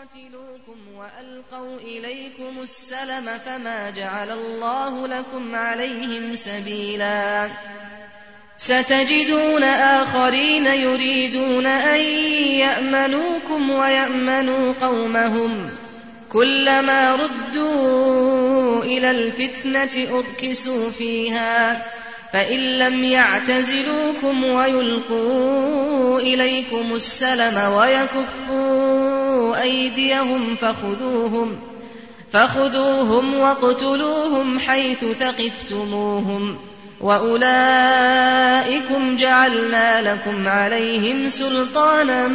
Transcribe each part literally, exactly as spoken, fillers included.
قاتلوكم وألقوا إليكم السلم فما جعل الله لكم عليهم سبيلا ستجدون آخرين يريدون أن يأمنوكم ويأمنوا قومهم كلما ردوا إلى الفتنة أركسوا فيها فإن لم يعتزلوكم ويلقوا إليكم السلم ويكفوا أيديهم فخذوهم فخذوهم واقتلوهم حيث ثقفتموهم وأولئكم جعلنا لكم عليهم سلطانا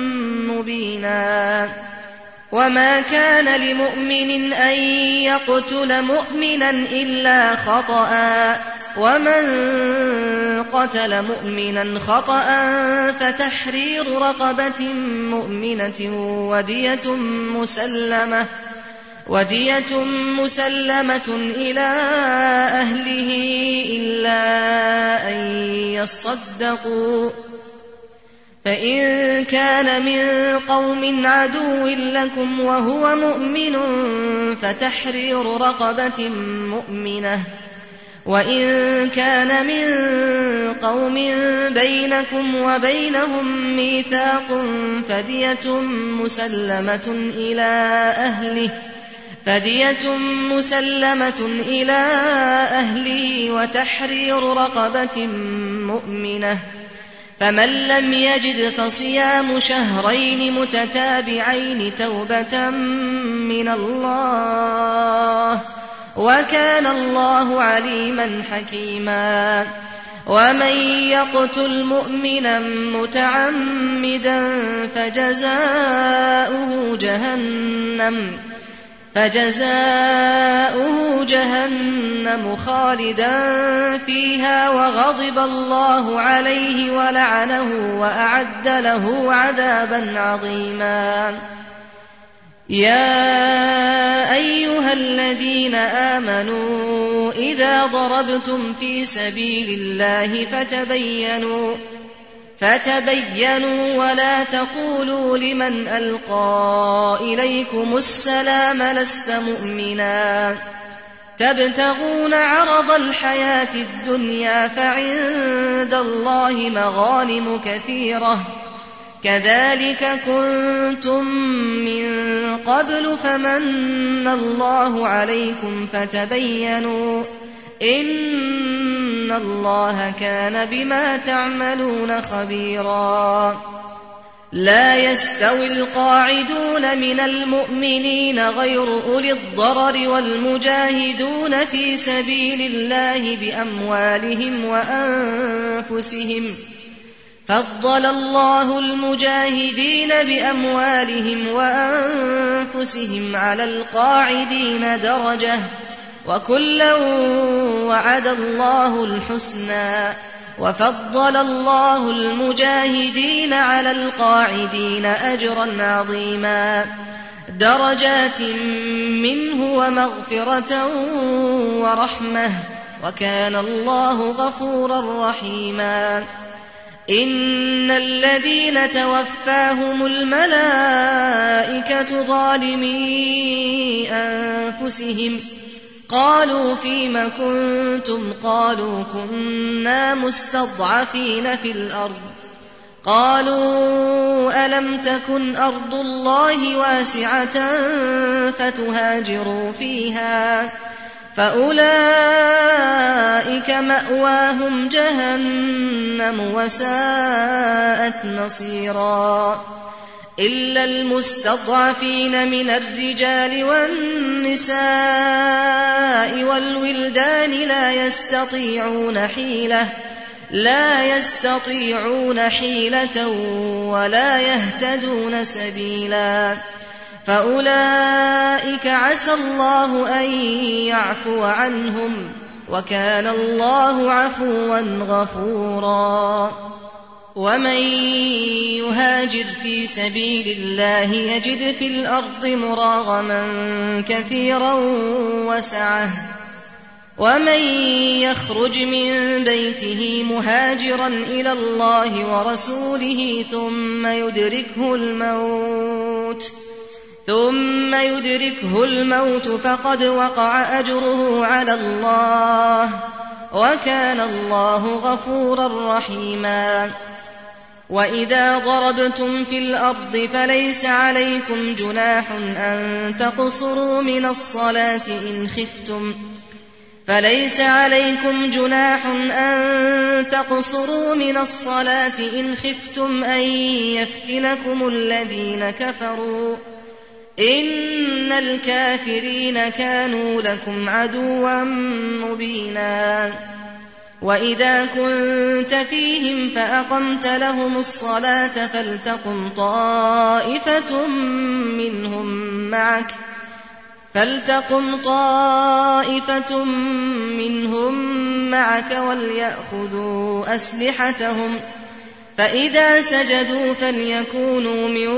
مبينا وما كان لمؤمن أن يقتل مؤمنا إلا خطأ ومن قتل مؤمنا خطأ فتحرير رقبة مؤمنة ودية مسلمة ودية مسلمة إلى أهله إلا أن يصدقوا فإن كان من قوم عدو لكم وهو مؤمن فتحرير رقبة مؤمنة وإن كان من قوم بينكم وبينهم ميثاق فدية مسلمة إلى أهله فدية مسلمة إلى أهله وتحرير رقبة مؤمنة فمن لم يجد فصيام شهرين متتابعين توبة من الله وكان الله عليما حكيما ومن يقتل مؤمنا متعمدا فجزاؤه جهنم فجزاؤه جهنم خالدا فيها وغضب الله عليه ولعنه وأعد له عذابا عظيما يا أيها الذين آمنوا إذا ضربتم في سبيل الله فتبينوا فتبينوا ولا تقولوا لمن ألقى إليكم السلام لست مؤمنا تبتغون عرض الحياة الدنيا فعند الله مغانم كثيرة كذلك كنتم من قبل فمن الله عليكم فتبينوا إن الله كان بما تعملون خبيرا لا يستوي القاعدون من المؤمنين غير أولي الضرر والمجاهدون في سبيل الله بأموالهم وأنفسهم فضل الله المجاهدين بأموالهم وأنفسهم على القاعدين درجة وكلا وعد الله الحسنى وفضل الله المجاهدين على القاعدين أجرا عظيما درجات منه ومغفرة ورحمة وكان الله غفورا رحيما إن الذين توفاهم الملائكة ظالمي أنفسهم قالوا فيم كنتم قالوا كنا مستضعفين في الأرض قالوا ألم تكن أرض الله واسعة فتهاجروا فيها فأولئك مأواهم جهنم وساءت مصيرا إلا المستضعفين من الرجال والنساء والولدان لا يستطيعون حيلة لا يستطيعون حيلة ولا يهتدون سبيلا فأولئك عسى الله أن يعفو عنهم وكان الله عفوا غفورا ومن يهاجر في سبيل الله يجد في الأرض مراغما كثيرا وسعة ومن يخرج من بيته مهاجرا إلى الله ورسوله ثم يدركه الموت ثم يدركه الموت فقد وقع أجره على الله وكان الله غفورا رحيما. وإذا ضربتم في الأرض فليس عليكم جناح أن تقصروا من الصلاة إن خفتم فليس عليكم جناح أن تقصروا من الصلاة إن خفتم أن يفتنكم الذين كفروا إن الكافرين كانوا لكم عدوا مبينا. وإذا كنت فيهم فأقمت لهم الصلاة فلتقم طائفة منهم معك فلتقم طائفة منهم معك وليأخذوا أسلحتهم فإذا سجدوا فليكونوا من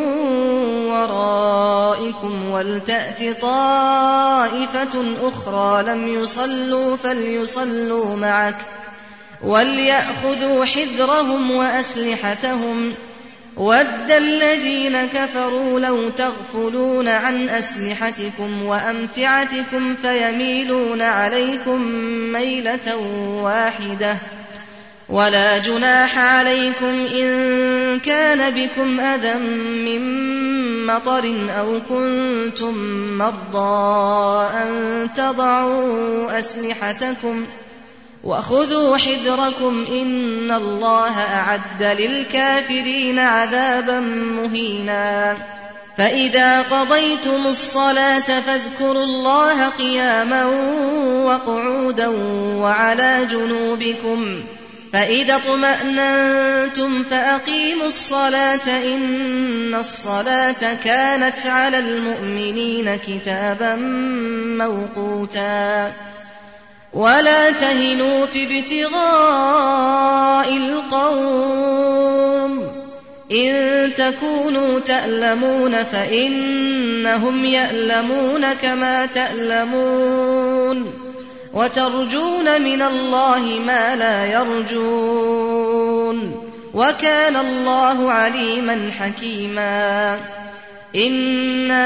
ورائكم ولتأت طائفة أخرى لم يصلوا فليصلوا معك وليأخذوا حذرهم وأسلحتهم وَدَّ الَّذِينَ كَفَرُوا لَوْ تَغْفُلُونَ عَنْ أَسْلِحَتِكُمْ وَأَمْتِعَتِكُمْ فَيَمِيلُونَ عَلَيْكُمْ مَيْلَةً وَاحِدَةً وَلَا جُنَاحَ عَلَيْكُمْ إِن كَانَ بِكُمْ أَذًى مِّن مَّطَرٍ أَوْ كُنتُم مَّرْضَىٰ أَن تَضَعُوا أَسْلِحَتَكُمْ وَخُذُوا حِذْرَكُمْ إِنَّ اللَّهَ أَعَدَّ لِلْكَافِرِينَ عَذَابًا مُّهِينًا. فَإِذَا قَضَيْتُمُ الصَّلَاةَ فاذكروا اللَّهَ قِيَامًا وَقُعُودًا وَعَلَىٰ جُنُوبِكُمْ فَإِذَا اطْمَأْنَنتُمْ فَأَقِيمُوا الصَّلَاةَ إِنَّ الصَّلَاةَ كَانَتْ عَلَى الْمُؤْمِنِينَ كِتَابًا مَّوْقُوتًا. وَلَا تَهِنُوا فِي ابْتِغَاءِ الْقَوْمِ إِن تَكُونُوا تَأْلَمُونَ فَإِنَّهُمْ يَأْلَمُونَ كَمَا تَأْلَمُونَ وَتَرْجُونَ مِنَ اللَّهِ مَا لَا يَرْجُونَ وَكَانَ اللَّهُ عَلِيمًا حَكِيمًا. إِنَّا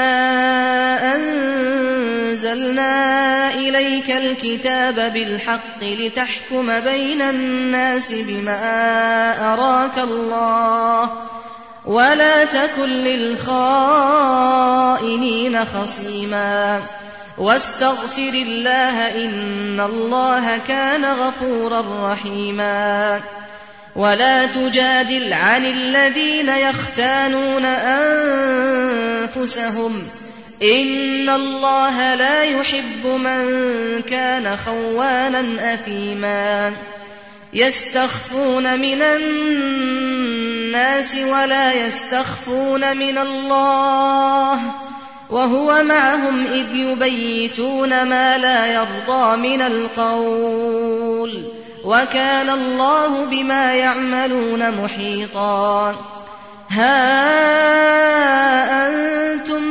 أَنزَلْنَا إِلَيْكَ الْكِتَابَ بِالْحَقِّ لِتَحْكُمَ بَيْنَ النَّاسِ بِمَا أَرَاكَ اللَّهُ وَلَا تَكُن لِّلْخَائِنِينَ خَصِيمًا وَاسْتَغْفِرِ اللَّهَ إِنَّ اللَّهَ كَانَ غَفُورًا رَّحِيمًا. وَلَا تُجَادِلْ عَنِ الَّذِينَ يَخْتَانُونَ أَنفُسَهُمْ إِنَّ اللَّهَ لَا يُحِبُّ مَن كَانَ خَوَّانًا أَثِيمًا. يَسْتَخْفُونَ مِنَ النَّاسِ وَلَا يَسْتَخْفُونَ مِنَ اللَّهِ وَهُوَ مَعَهُمْ إِذْ يُبَيِّتُونَ مَا لَا يَرْضَىٰ مِنَ الْقَوْلِ وَكَانَ اللَّهُ بِمَا يَعْمَلُونَ مُحِيطًا. هَا أَنتُمْ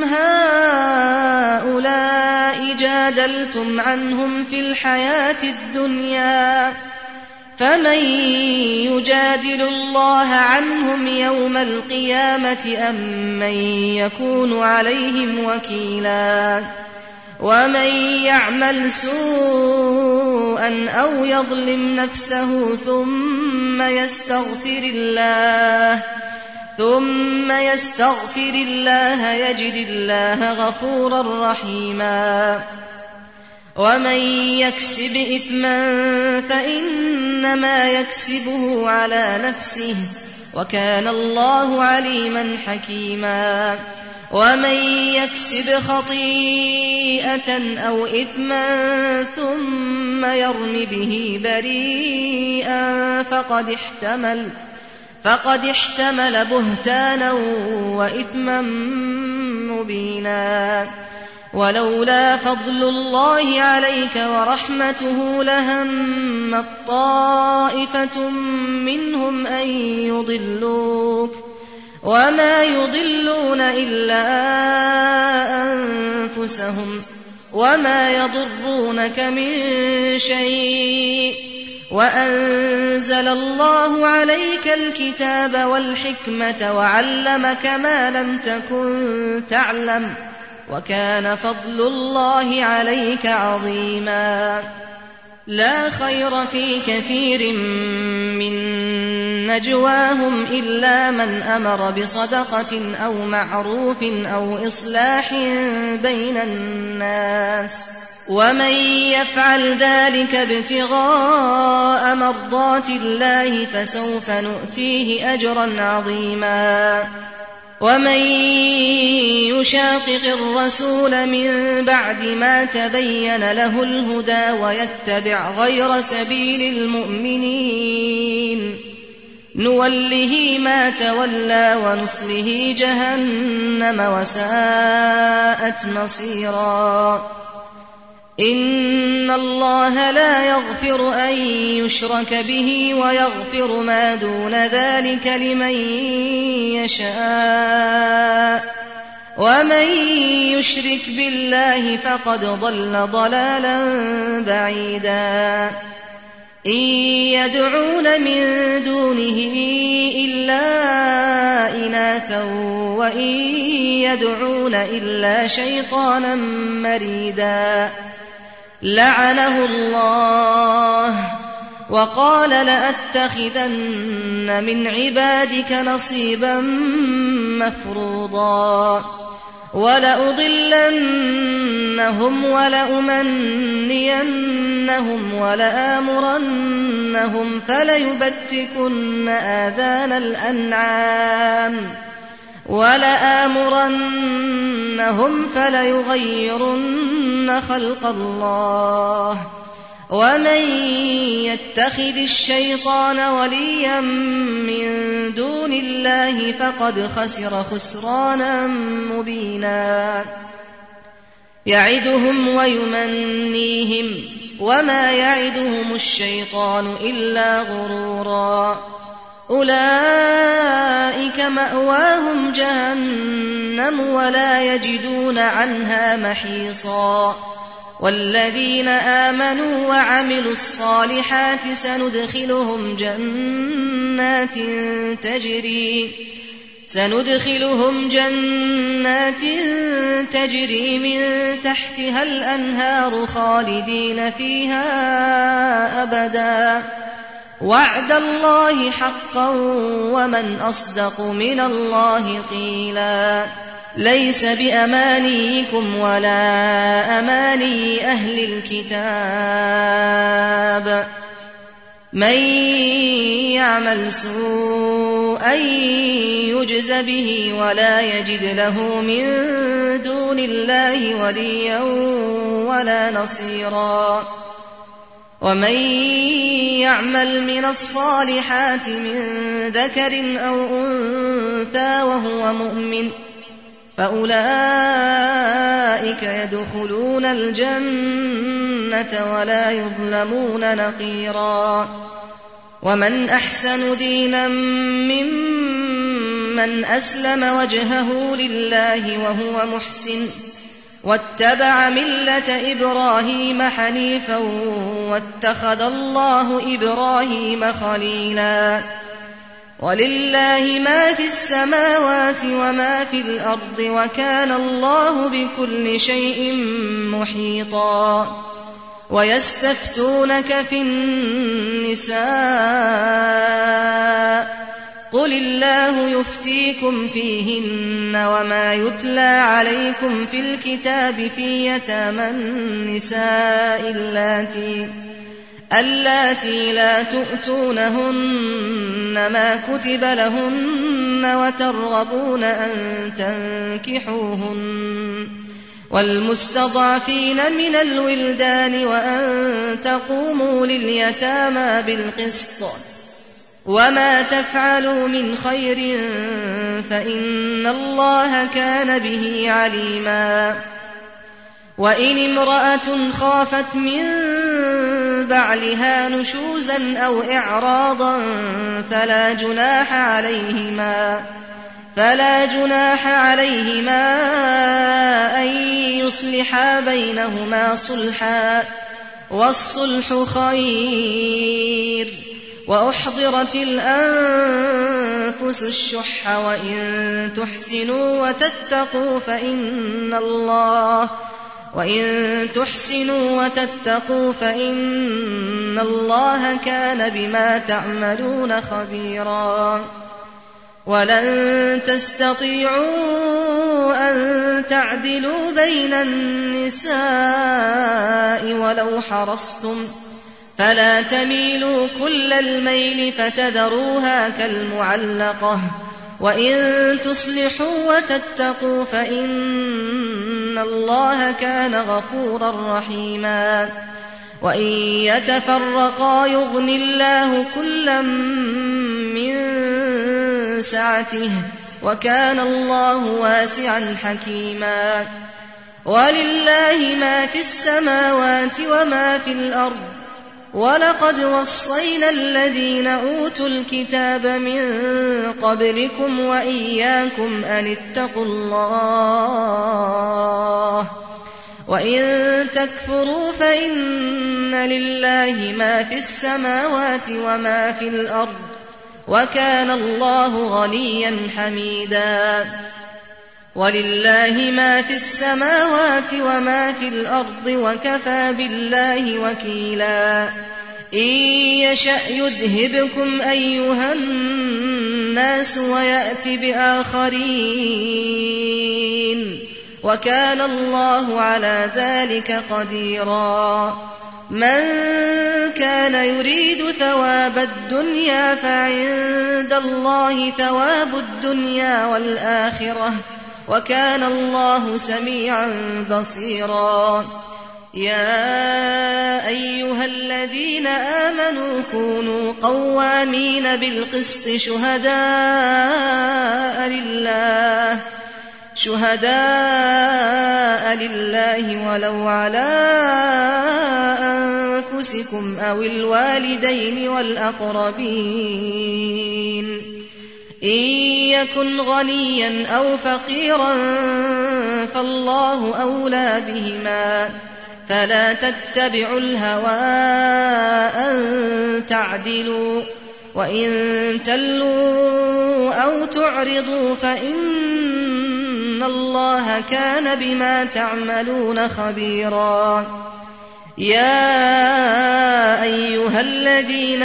هَٰؤُلَاءِ جَادَلْتُمْ عَنْهُمْ فِي الْحَيَاةِ الدُّنْيَا فَمَن يُجَادِلُ اللَّهَ عَنْهُمْ يَوْمَ الْقِيَامَةِ أَم مَّن يَكُونُ عَلَيْهِمْ وَكِيلًا. وَمَن يَعْمَلْ سُوءًا أَوْ يَظْلِمْ نَفْسَهُ ثُمَّ يَسْتَغْفِرِ اللَّهَ ثُمَّ يَسْتَغْفِرِ اللَّهَ يَجِدِ اللَّهَ غَفُورًا رَّحِيمًا. وَمَن يَكْسِبْ إِثْمًا فَإِنَّمَا يَكْسِبُهُ عَلَىٰ نَفْسِهِ وَكَانَ اللَّهُ عَلِيمًا حَكِيمًا. وَمَن يَكْسِبْ خَطِيئَةً أَوْ إِثْمًا ثُمَّ يَرْمِ بِهِ بَرِيئًا فَقَدِ احْتَمَلَ فَقَدِ احْتَمَلَ بُهْتَانًا وَإِثْمًا مُّبِينًا. وَلَوْلَا فَضْلُ اللَّهِ عَلَيْكَ وَرَحْمَتُهُ لَهَمَّت طَّائِفَةٌ مِّنْهُمْ أَن يُضِلُّوكَ وَمَا يُضِلُّونَ إِلَّا أَنفُسَهُمْ وَمَا يَضُرُّونَكَ مِن شَيْءٍ وأنزل الله عليك الكتاب والحكمة وعلمك ما لم تكن تعلم وكان فضل الله عليك عظيما. لا خير في كثير من نجواهم إلا من أمر بصدقة أو معروف أو إصلاح بين الناس، ومن يفعل ذلك ابتغاء مرضات الله فسوف نؤتيه أجرا عظيما. ومن يشاقق الرسول من بعد ما تبين له الهدى ويتبع غير سبيل المؤمنين نوله ما تولى ونصله جهنم وساءت مصيرا. إن الله لا يغفر أن يشرك به ويغفر ما دون ذلك لمن يشاء، ومن يشرك بالله فقد ضل ضلالا بعيدا. إن يدعون من دونه إلا إناثا وإن يدعون إلا شيطانا مريدا. لعنه الله وقال لأتخذن من عبادك نصيبا مفروضا ولأضلنهم ولأمنينهم ولآمرنهم فليبتكن آذان الأنعام ولآمرنهم فليغيرن خلق الله. ومن يتخذ الشيطان وليا من دون الله فقد خسر خسرانا مبينا. يعدهم ويمنيهم وما يعدهم الشيطان إلا غرورا. أولئك مأواهم جهنم ولا يجدون عنها محيصا. والذين آمنوا وعملوا الصالحات سندخلهم جنات تجري سندخلهم جنات تجري من تحتها الأنهار خالدين فيها أبدا. وعد الله حقا ومن أصدق من الله قيلا. ليس بأمانيكم ولا أماني أهل الكتاب. من يعمل سوءا يجز به ولا يجد له من دون الله وليا ولا نصيرا. ومن يعمل من الصالحات من ذكر أو أنثى وهو مؤمن فأولئك يدخلون الجنة ولا يظلمون نقيرا. ومن أحسن دينا ممن أسلم وجهه لله وهو محسن واتبع ملة إبراهيم حنيفا واتخذ الله إبراهيم خليلا. ولله ما في السماوات وما في الأرض وكان الله بكل شيء محيطا. ويستفتونك في النساء قل الله يفتيكم فيهن وما يتلى عليكم في الكتاب في يتامى النساء اللاتي اللاتي لا تؤتونهن ما كتب لهن وترغبون أن تنكحوهن والمستضعفين من الولدان وأن تقوموا لليتامى بالقسط وما تفعلوا من خير فإن الله كان به عليما. وإن امرأة خافت من بعلها نشوزا أو إعراضا فلا جناح عليهما فلا جناح عليهما أن يصلحا بينهما صلحا والصلح خير. وأحضرت الأنفس الشح وإن تحسنوا وتتقوا فإن الله وإن تحسنوا وتتقوا فإن الله كان بما تعملون خبيرا. ولن تستطيعوا أن تعدلوا بين النساء ولو حرصتم، فلا تميلوا كل الميل فتذروها كالمعلقة. وإن تصلحوا وتتقوا فإن الله كان غفورا رحيما. وإن يتفرقا يغن الله كلا من سعته، وكان الله واسعا حكيما. ولله ما في السماوات وما في الأرض. ولقد وصينا الذين أوتوا الكتاب من قبلكم وإياكم أن اتقوا الله. وإن تكفروا فإن لله ما في السماوات وما في الأرض، وكان الله غنيا حميدا. ولله ما في السماوات وما في الأرض، وكفى بالله وكيلا. إن يشأ يذهبكم أيها الناس ويأت بآخرين، وكان الله على ذلك قديرا. من كان يريد ثواب الدنيا فعند الله ثواب الدنيا والآخرة، وكان الله سميعا بصيرا. يا أيها الذين آمنوا كونوا قوامين بالقسط شهداء لله شهداء لله ولو على أنفسكم أو الوالدين والأقربين. إن يكن غنيا أو فقيرا فالله أولى بهما، فلا تتبعوا الهوى أن تعدلوا. وإن تلوا أو تعرضوا فإن الله كان بما تعملون خبيرا. يا أيها الذين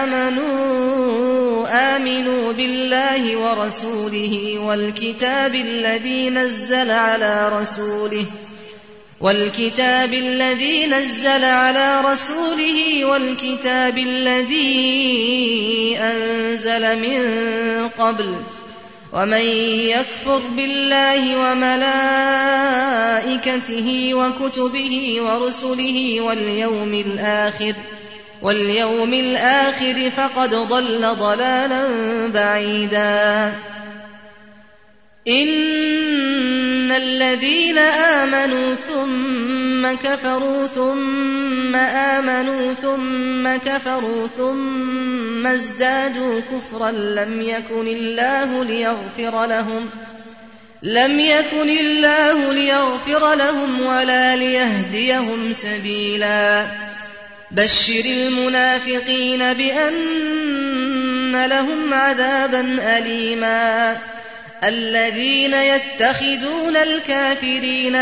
آمنوا آمنوا بالله ورسوله والكتاب الذي نزل على رسوله والكتاب الذي نزل على رسوله والكتاب الذي أنزل من قبل. ومن يكفر بالله وملائكته وكتبه ورسله واليوم الآخر واليوم الآخر فقد ضل ضلالا بعيدا. إن الذين آمنوا ثم كفروا ثم آمنوا ثم كفروا ثم ازدادوا كفرا لم يكن الله ليغفر لهم لم يكن الله ليغفر لهم ولا ليهديهم سبيلا. بشر المنافقين بأن لهم عذابا أليما. الذين يتخذون الكافرين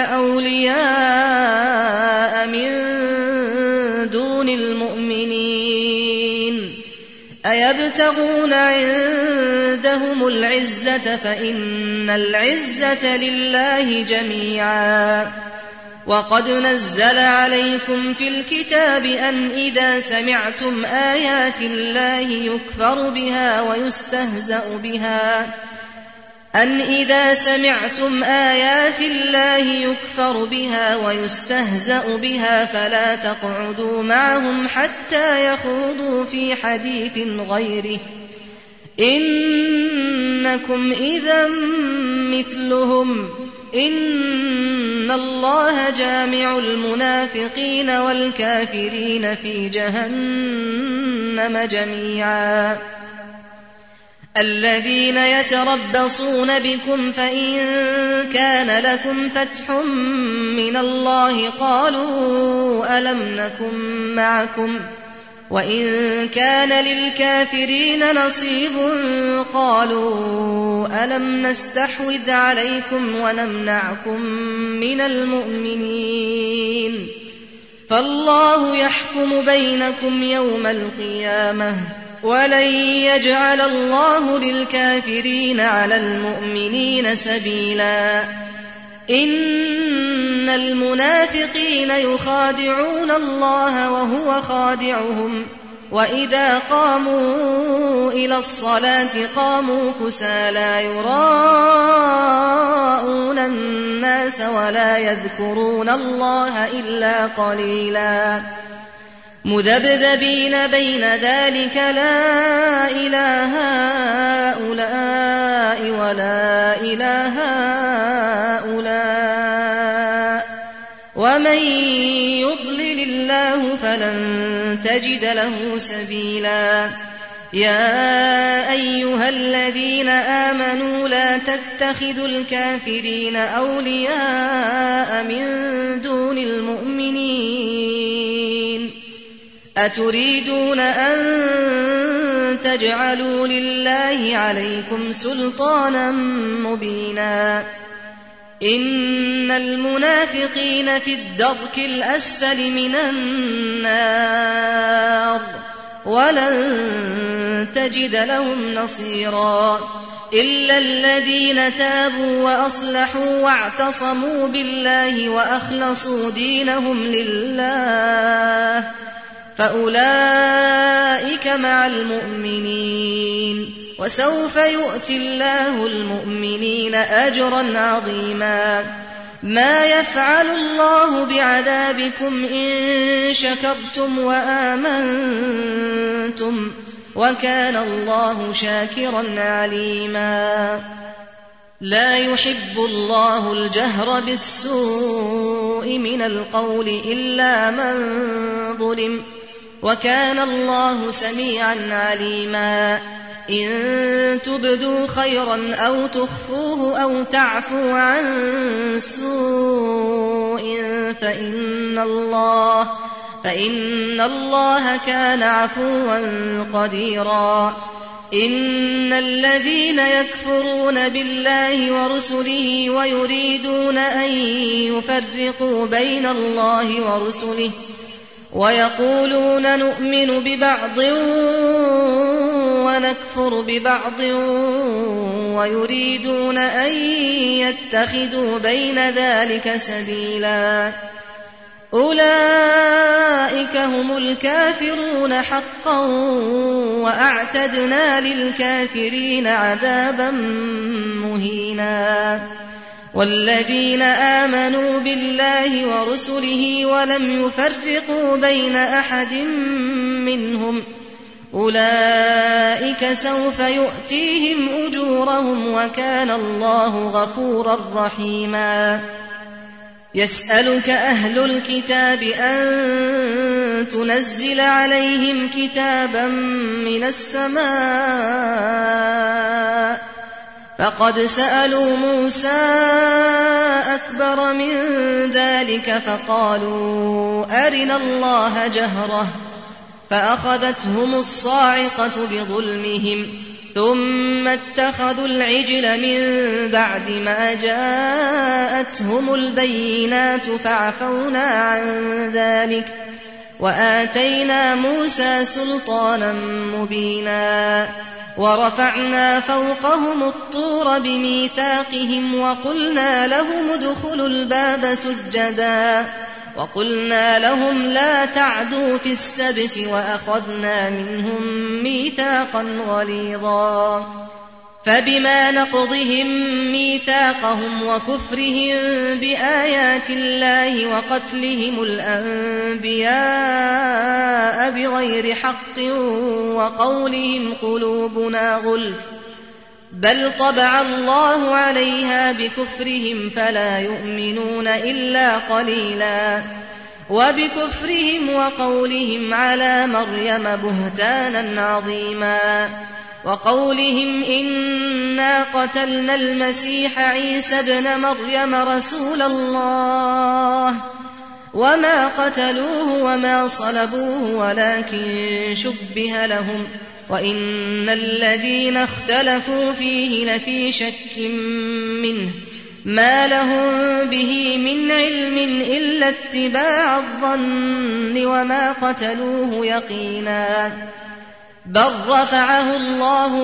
أولياء من دون المؤمنين أيبتغون عندهم العزة فإن العزة لله جميعا. وقد نزل عليكم في الكتاب أن إذا سمعتم آيات الله يكفر بها ويستهزأ بها أن إذا سمعتم آيات الله يكفر بها ويستهزأ بها فلا تقعدوا معهم حتى يخوضوا في حديث غيره إنكم إذا مثلهم إن الله جامع المنافقين والكافرين في جهنم جميعا. الذين يتربصون بكم فإن كان لكم فتح من الله قالوا ألم نكن معكم وإن كان للكافرين نصيب قالوا ألم نستحوذ عليكم ونمنعكم من المؤمنين فالله يحكم بينكم يوم القيامة ولن يجعل الله للكافرين على المؤمنين سبيلا إن المنافقين يخادعون الله وهو خادعهم وإذا قاموا إلى الصلاة قاموا كسالى يراءون الناس ولا يذكرون الله إلا قليلا مذبذبين بين ذلك لا إله هؤلاء ولا إله هؤلاء ومن يضلل الله فلن تجد له سبيلا يا أيها الذين آمنوا لا تتخذوا الكافرين أولياء من دون المؤمنين أتريدون أن تجعلوا لله عليكم سلطانا مبينا إن المنافقين في الدرك الأسفل من النار ولن تجد لهم نصيرا إلا الذين تابوا وأصلحوا واعتصموا بالله وأخلصوا دينهم لله فأولئك مع المؤمنين وسوف يؤتي الله المؤمنين أجرا عظيما ما يفعل الله بعذابكم إن شكرتم وآمنتم وكان الله شاكرا عليما لا يحب الله الجهر بالسوء من القول إلا من ظلم وكان الله سميعا عليما إن تبدوا خيرا أو تخفوه أو تعفوا عن سوء فإن الله فإن الله كان عفوا قديرا إن الذين يكفرون بالله ورسله ويريدون أن يفرقوا بين الله ورسله ويقولون نؤمن ببعض ونكفر ببعض ويريدون أن يتخذوا بين ذلك سبيلا أولئك هم الكافرون حقا وأعتدنا للكافرين عذابا مهينا والذين آمنوا بالله ورسله ولم يفرقوا بين أحد منهم أولئك سوف يؤتيهم أجورهم وكان الله غفورا رحيما يسألك أهل الكتاب أن تنزل عليهم كتابا من السماء فقد سألوا موسى أكبر من ذلك فقالوا أرنا الله جهرة فأخذتهم الصاعقة بظلمهم ثم اتخذوا العجل من بعد ما جاءتهم البينات فعفونا عن ذلك وآتينا موسى سلطانا مبينا ورفعنا فوقهم الطور بميثاقهم وقلنا لهم ادخلوا الباب سجدا وقلنا لهم لا تعدوا في السبت وأخذنا منهم ميثاقا غليظا فبما نقضهم ميثاقهم وكفرهم بآيات الله وقتلهم الأنبياء بغير حق وقولهم قلوبنا غلف بل طبع الله عليها بكفرهم فلا يؤمنون إلا قليلا وبكفرهم وقولهم على مريم بهتانا عظيما وقولهم إنا قتلنا المسيح عيسى ابن مريم رسول الله وما قتلوه وما صلبوه ولكن شبه لهم وإن الذين اختلفوا فيه لفي شك منه ما لهم به من علم إلا اتباع الظن وما قتلوه يقينا بل رفعه الله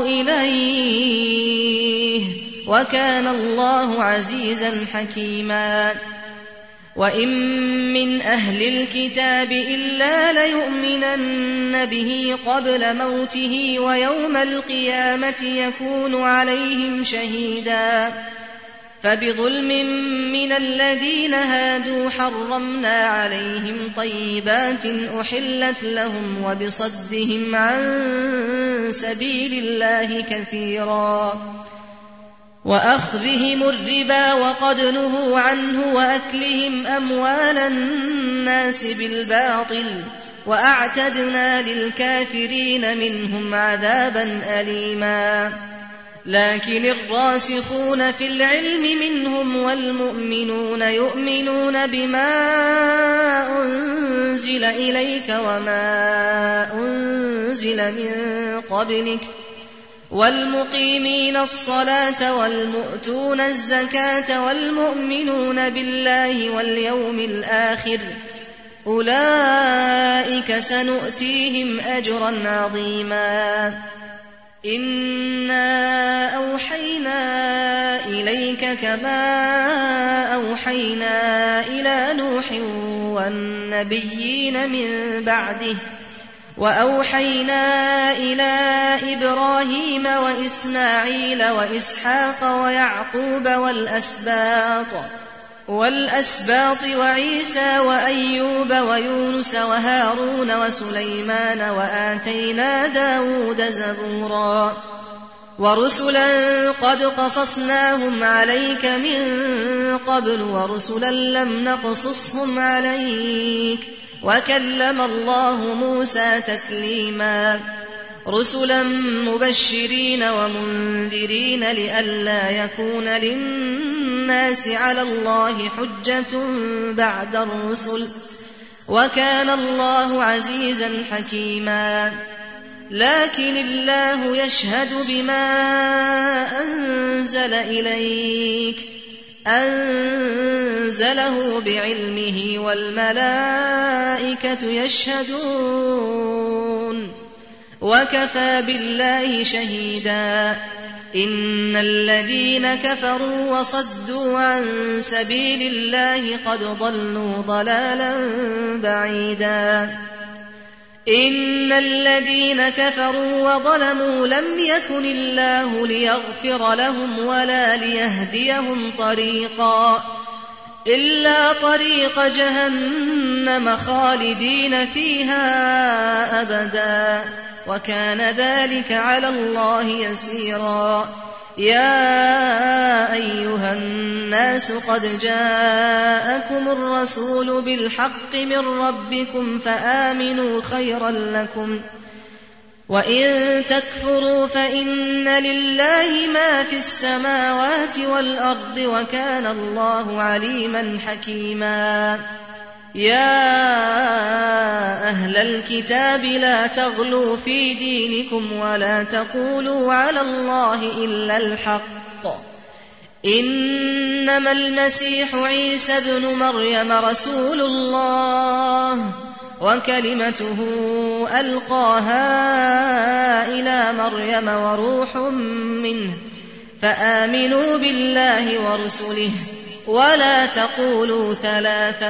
إليه وكان الله عزيزا حكيما وإن من أهل الكتاب إلا ليؤمنن به قبل موته ويوم القيامة يكون عليهم شهيدا فبظلم من الذين هادوا حرمنا عليهم طيبات أحلت لهم وبصدهم عن سبيل الله كثيرا وأخذهم الربا وقد نهوا عنه وأكلهم أموال الناس بالباطل وأعتدنا للكافرين منهم عذابا أليما لكن الراسخون في العلم منهم والمؤمنون يؤمنون بما أنزل إليك وما أنزل من قبلك والمقيمين الصلاة والمؤتون الزكاة والمؤمنون بالله واليوم الآخر أولئك سنؤتيهم أجرا عظيما إنا أوحينا إليك كما أوحينا إلى نوح والنبيين من بعده وأوحينا إلى إبراهيم وإسماعيل وإسحاق ويعقوب والأسباط والأسباط وعيسى وأيوب ويونس وهارون وسليمان وآتينا داود زبورا ورسلا قد قصصناهم عليك من قبل ورسلا لم نقصصهم عليك وكلم الله موسى تكليما رسلا مبشرين ومنذرين لئلا يكون للناس على الله حجة بعد الرسل وكان الله عزيزا حكيما لكن الله يشهد بما أنزل إليك أنزله بعلمه والملائكة يشهدون وكفى بالله شهيدا إن الذين كفروا وصدوا عن سبيل الله قد ضلوا ضلالا بعيدا إن الذين كفروا وظلموا لم يكن الله ليغفر لهم ولا ليهديهم طريقا إلا طريق جهنم خالدين فيها أبدا وكان ذلك على الله يسيرا يا أيها الناس قد جاءكم الرسول بالحق من ربكم فآمنوا خيرا لكم وإن تكفروا فإن لله ما في السماوات والأرض وكان الله عليما حكيما يا أهل الكتاب لا تغلوا في دينكم ولا تقولوا على الله إلا الحق إنما المسيح عيسى ابن مريم رسول الله وكلمته ألقاها إلى مريم وروح منه فآمنوا بالله ورسله ولا تقولوا ثلاثة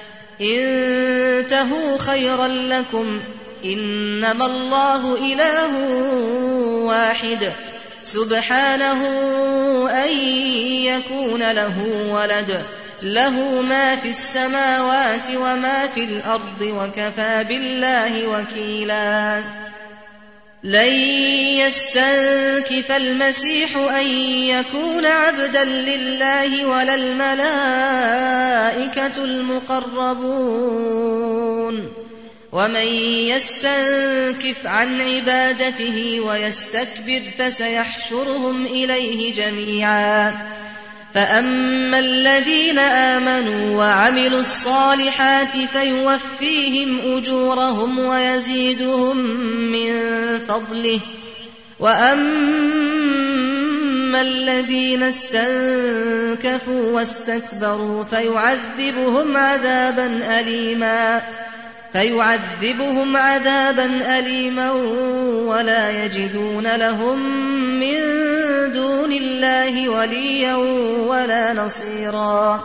انتهوا خيرا لكم إنما الله إله واحد سبحانه أن يكون له ولد له ما في السماوات وما في الأرض وكفى بالله وكيلا لن يستنكف المسيح أن يكون عبدا لله ولا الملائكة المقربون ومن يستنكف عن عبادته ويستكبر فسيحشرهم إليه جميعا. فأما الذين آمنوا وعملوا الصالحات فيوفيهم أجورهم ويزيدهم من فضله، وأما الذين استنكفوا واستكبروا فيعذبهم عذابا أليما فيعذبهم عذابا أليما ولا يجدون لهم من دون الله وليا ولا نصيرا.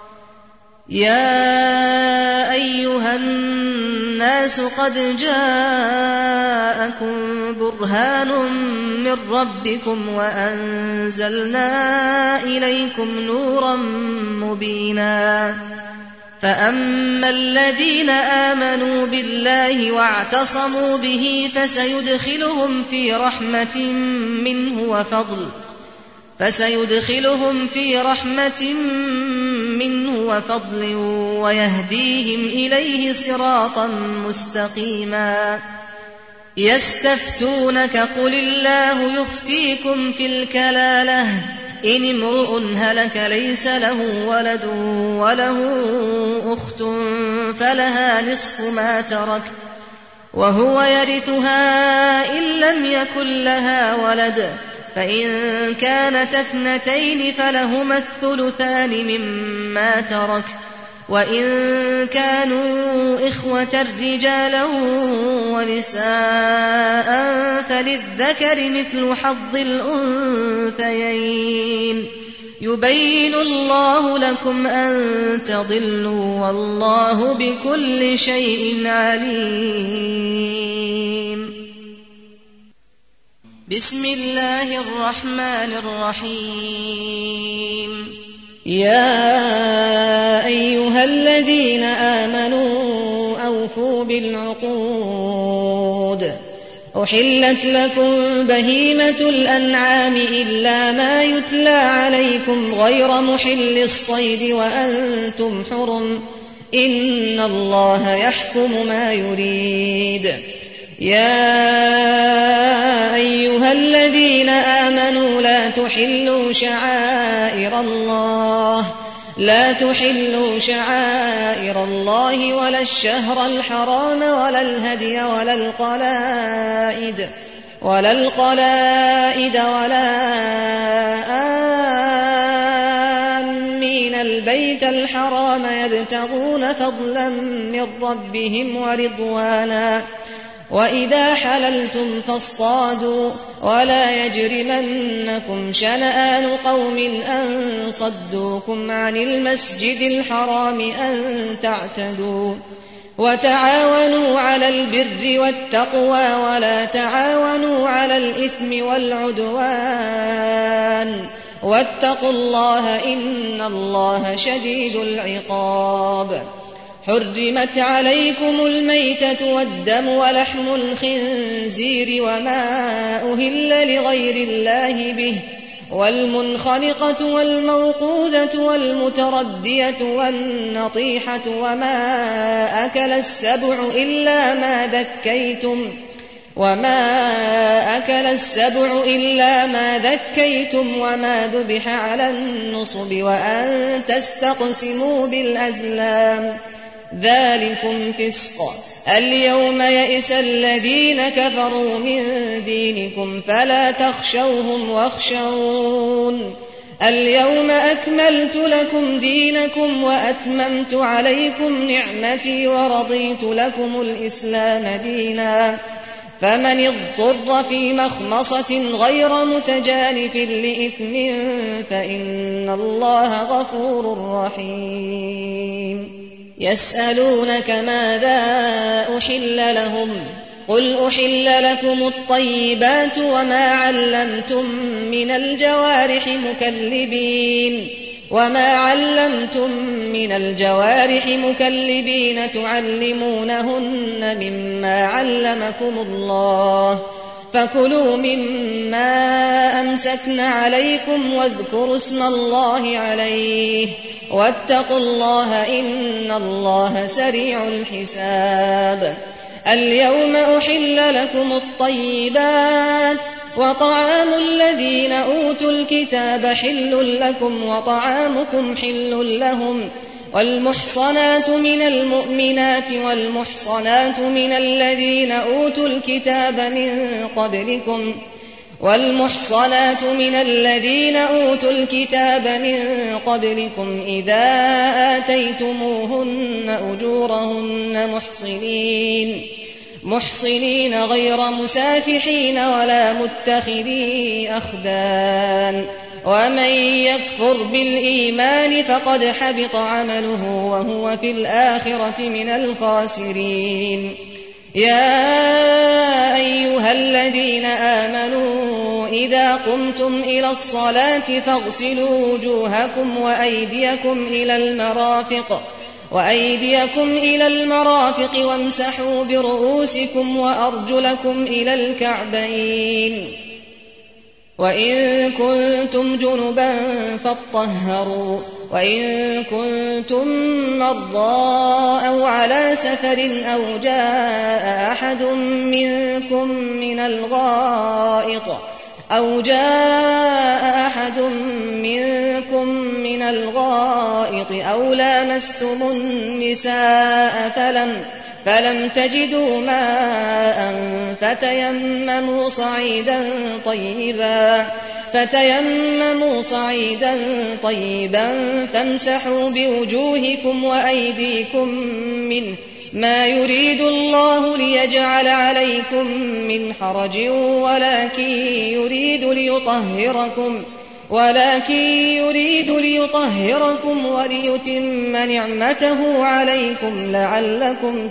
يا أيها الناس قد جاءكم برهان من ربكم وأنزلنا إليكم نورا مبينا. فأما الذين آمنوا بالله واعتصموا به فسيدخلهم في رحمة منه وفضل فسيدخلهم في رحمة منه وفضل ويهديهم إليه صراطا مستقيما. يستفتونك قل الله يفتيكم في الكلالة إن امرؤ هلك ليس له ولد وله أخت فلها نصف ما ترك وهو يرثها إن لم يكن لها ولد، فإن كانت اثنتين فلهما الثلثان مما ترك، وإن كانوا إخوة رجالا ونساء فللذكر مثل حظ الأنثيين. يبين الله لكم أن تضلوا والله بكل شيء عليم. بسم الله الرحمن الرحيم. يا أيها الذين آمنوا أوفوا بالعقود. أحلت لكم بهيمة الأنعام إلا ما يتلى عليكم غير محل الصيد وأنتم حرم، إن الله يحكم ما يريد. يا أيها الذين آمنوا لا تحلوا شعائر الله لا تحلوا شعائر الله ولا الشهر الحرام ولا الهدي ولا القلائد ولا القلائد ولا آمين البيت الحرام يبتغون فضلا من ربهم ورضوانا. وإذا حللتم فاصطادوا ولا يجرمنكم شنآن قوم أن صدوكم عن المسجد الحرام أن تعتدوا. وتعاونوا على البر والتقوى ولا تعاونوا على الإثم والعدوان، واتقوا الله إن الله شديد العقاب. حرمت عليكم الميتة والدم ولحم الخنزير وما أهل لغير الله به، والمنخنقة والموقوذة والمتردية والنطيحة وما أكل السبع إلا ما ذكيتم وما أكل السبع إلا ما ذكيتم وما ذبح على النصب وأن تستقسموا بالأزلام، ذلكم فسق. اليوم يئس الذين كفروا من دينكم فلا تخشوهم واخشون. اليوم أكملت لكم دينكم وأتممت عليكم نعمتي ورضيت لكم الإسلام دينا. فمن اضطر في مخمصة غير متجانف لإثم فإن الله غفور رحيم. يسألونك ماذا أحل لهم قل أحل لكم الطيبات وما علمتم من الجوارح مكلبين وما علمتم من الجوارح مكلبين تعلمونهن مما علمكم الله، فكلوا مما أمسكن عليكم واذكروا اسم الله عليه واتقوا الله إن الله سريع الحساب. اليوم أحل لكم الطيبات وطعام الذين أوتوا الكتاب حل لكم وطعامكم حل لهم والمحصنات من المؤمنات والمحصنات من الذين أوتوا الكتاب من قبلكم والمحصنات من الذين أوتوا الكتاب من قبلكم إذا آتيتموهن أجورهن محصنين محصنين غير مسافحين ولا متخذي أخدان ومن يكفر بالإيمان فقد حبط عمله وهو في الآخرة من الخاسرين. يا أيها الذين آمنوا إذا قمتم إلى الصلاة فاغسلوا وجوهكم وأيديكم إلى المرافق وأيديكم إلى المرافق وامسحوا برؤوسكم وأرجلكم إلى الكعبين وإن كنتم جنبا فاطهروا وإن كنتم مرضى أو على سفر أو جاء أحد منكم من الغائط أو جاء أحد منكم من الغائط أو لامستم النساء فلم فلم تجدوا ماء فتيمموا صعيدا طيبا فتيمموا صعيدا طيبا فامسحوا بوجوهكم وأيديكم منه ما يريد الله ليجعل عليكم من حرج ولكن يريد ليطهركم ولكن يريد ليطهركم وليتم نعمته عليكم لعلكم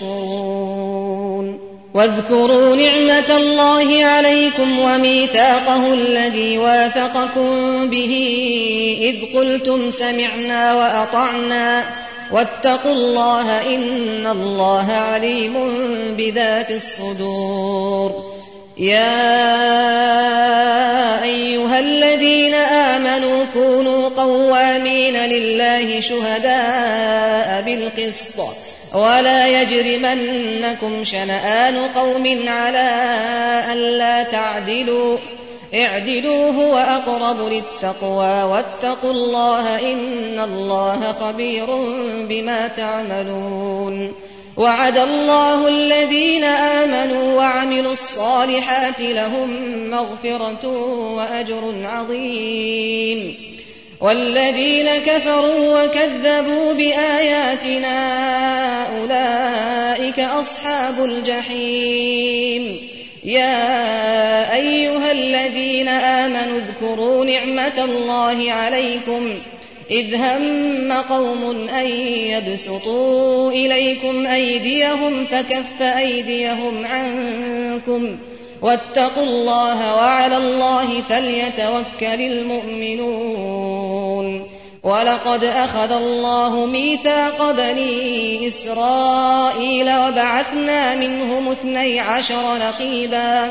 تشكرون. واذكروا نعمة الله عليكم وميثاقه الذي واثقكم به إذ قلتم سمعنا وأطعنا واتقوا الله إن الله عليم بذات الصدور. يا أيها الذين آمنوا كونوا قوامين لله شهداء بالقسط ولا يجرمنكم شنآن قوم على ألا تعدلوا اعدلوا هو أقرب للتقوى واتقوا الله إن الله خبير بما تعملون. وعد الله الذين آمنوا وعملوا الصالحات لهم مغفرة وأجر عظيم والذين كفروا وكذبوا بآياتنا أولئك أصحاب الجحيم. يا أيها الذين آمنوا اذكروا نعمة الله عليكم إذ هم قوم أن يبسطوا إليكم أيديهم فكف أيديهم عنكم واتقوا الله وعلى الله فليتوكل المؤمنون. ولقد أخذ الله ميثاق بني إسرائيل وبعثنا منهم اثني عشر نقيبا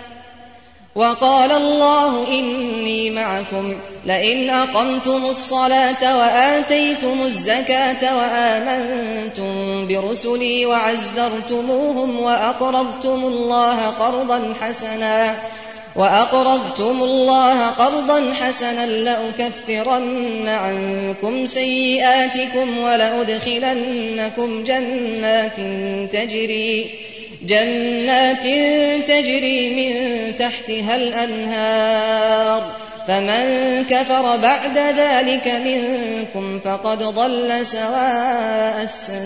وقال الله إني معكم لئن أقمتم الصلاة وآتيتم الزكاة وآمنتم برسلي وعزرتموهم وأقرضتم الله قرضا حسنا وأقرضتم الله قرضا حسنا لأكفرن عنكم سيئاتكم ولأدخلنكم جنات تجري جنات تجري من تحتها الأنهار فمن كفر بعد ذلك منكم فقد ضل سواء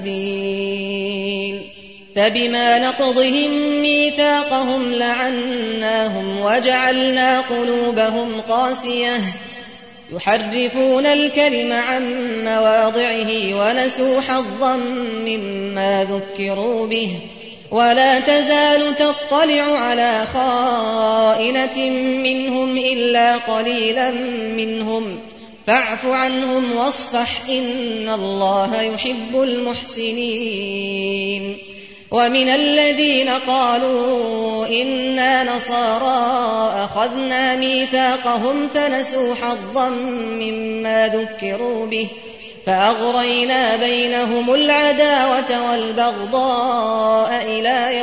السبيل. فبما نقضهم ميثاقهم لعناهم وجعلنا قلوبهم قاسية يحرفون الكلم عن مواضعه ونسوا حظا مما ذكروا به ولا تزال تطلع على خائنة منهم إلا قليلا منهم فاعف عنهم واصفح إن الله يحب المحسنين. ومن الذين قالوا إنا نصارى أخذنا ميثاقهم فنسوا حظا مما ذكروا به فأغرينا بينهم العداوة والبغضاء إلى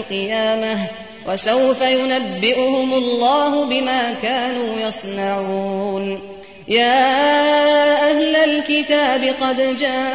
القيامة وسوف ينبئهم الله بما كانوا يصنعون. يا أهل الكتاب قد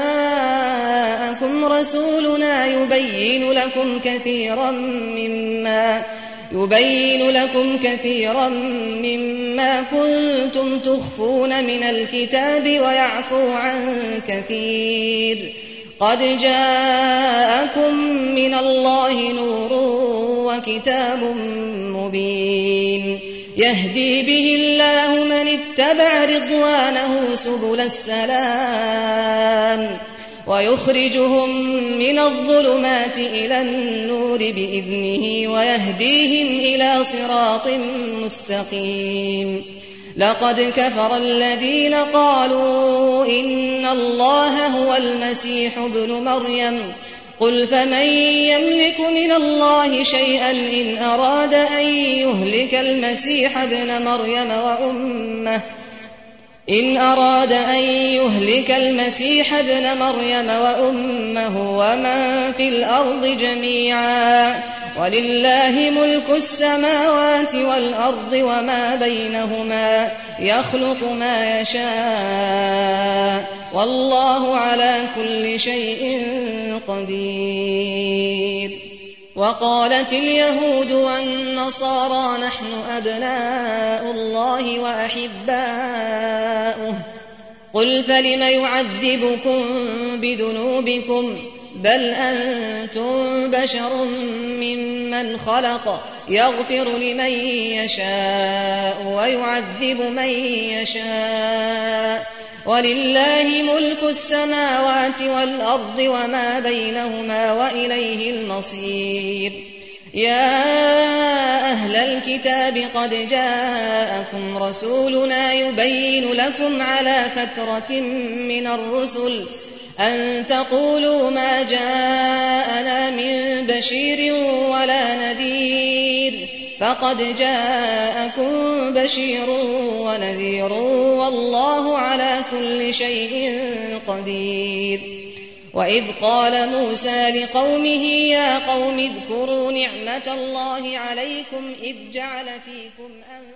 جاءكم رسولنا يبين لكم كثيرا مما يبين لكم كثيرا مما كنتم تخفون من الكتاب ويعفو عن كثير. قد جاءكم من الله نور وكتاب مبين يهدي به الله من اتبع رضوانه سبل السلام ويخرجهم من الظلمات إلى النور بإذنه ويهديهم إلى صراط مستقيم. لقد كفر الذين قالوا إن الله هو المسيح ابن مريم قل فمن يملك من الله شيئا إن أراد أن يهلك المسيح ابن مريم وأمه إن أراد أن يهلك المسيح ابن مريم وأمه ومن في الأرض جميعا ولله ملك السماوات والأرض وما بينهما يخلق ما يشاء والله على كل شيء قدير. وقالت اليهود والنصارى نحن أبناء الله وأحباؤه قل فلم يعذبكم بذنوبكم بل أنتم بشر ممن خلق يغفر لمن يشاء ويعذب من يشاء ولله ملك السماوات والأرض وما بينهما وإليه المصير. يا أهل الكتاب قد جاءكم رسولنا يبين لكم على فترة من الرسل أن تقولوا ما جاءنا من بشير ولا نذير فقد جاءكم بشير ونذير والله على كل شيء قدير. وإذ قال موسى لقومه يا قوم اذكروا نعمة الله عليكم إذ جعل فيكم أنبياء